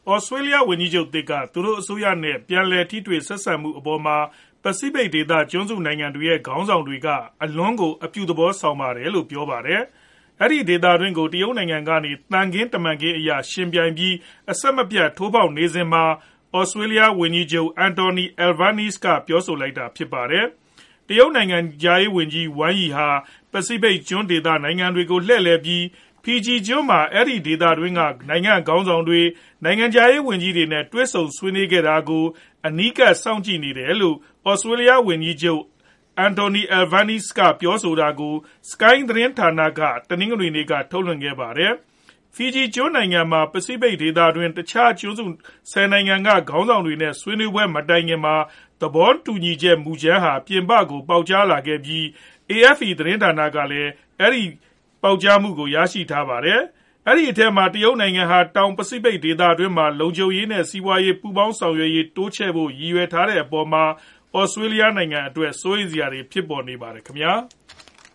Australia ဝန်ကြီးချုပ်သစ်ကသူတို့အစိုးရနဲ့ပြန်လည်ထိတွေ့ဆက်ဆံမှုအပေါ်မှာပစိဖိတ်ဒေသကျွန်းစုနိုင်ငံတွေရဲ့ခေါင်းဆောင်တွေကအလွန်ကိုအပြုသဘောဆောင်ပါတယ်လို့ပြောပါတယ်။အဲဒီဒေသတွင်းကိုတရုတ်နိုင်ငံကနေသံခင်းတမန်ခင်းအရာရှင်ပြိုင်ပြီးအဆက်မပြတ်ထိုးပေါက်နေစဉ်မှာ Australia ဝန်ကြီးချုပ် Anthony Albanese ကပြောဆိုလိုက်တာဖြစ်ပါတယ်။တရုတ်နိုင်ငံခြားရေးဝန်ကြီး Wang Yi ဟာပစိဖိတ်ကျွန်းဒေသနိုင်ငံတွေကိုလှည့်လည်ပြီးဖီဂျီကျွန်းမှာအဲဒီဒေသတွင်းကနိုင်ငံခေါင်းဆောင်တွေနိုင်ငံခြားရေးဝန်ကြီးတွေနဲ့တွေ့ဆုံဆွေးနွေးခဲ့တာကိုအနီးကပ်စောင့်ကြည့်နေတယ်လို့ Australia ဝန်ကြီးချုပ် Anthony Albanese ကပြောဆိုတာကို Sky သတင်းဌာနကတနင်္ဂနွေနေ့ကထုတ်လွှင့်ခဲ့ပါတယ်။ဖီဂျီကျွန်းနိုင်ငံမှာပစိဖိတ်ဒေသတွင်းတခြားကျွန်းစု10နိုင်ငံကခေါင်းဆောင်တွေနဲ့ဆွေးနွေးပွဲမတိုင်ခင်မှာသဘောတူညီချက်မူကြမ်းဟာပြင်ပကိုပေါက်ကြားလာခဲ့ပြီး AFP သတင်းဌာနကလည်းအဲဒီပေါက်ကြားမှုကိုရရှိထားပါတယ်။အဲဒီအထက်မှာတရုတ်နိုင်ငံဟာတောင်ပစိဖိတ်ဒေသတွင်းမှာလုံခြုံရေးနဲ့စီးပွားရေးပူးပေါင်းဆောင်ရွက်ရေးတိုးချဲ့ဖို့ရည်ရွယ်ထားတဲ့အပေါ်မှာAustralia နိုင်ငံအတွက်စိုးရိမ်စရာတွေဖြစ်ပေါ်နေပါတယ်ခင်ဗျာ။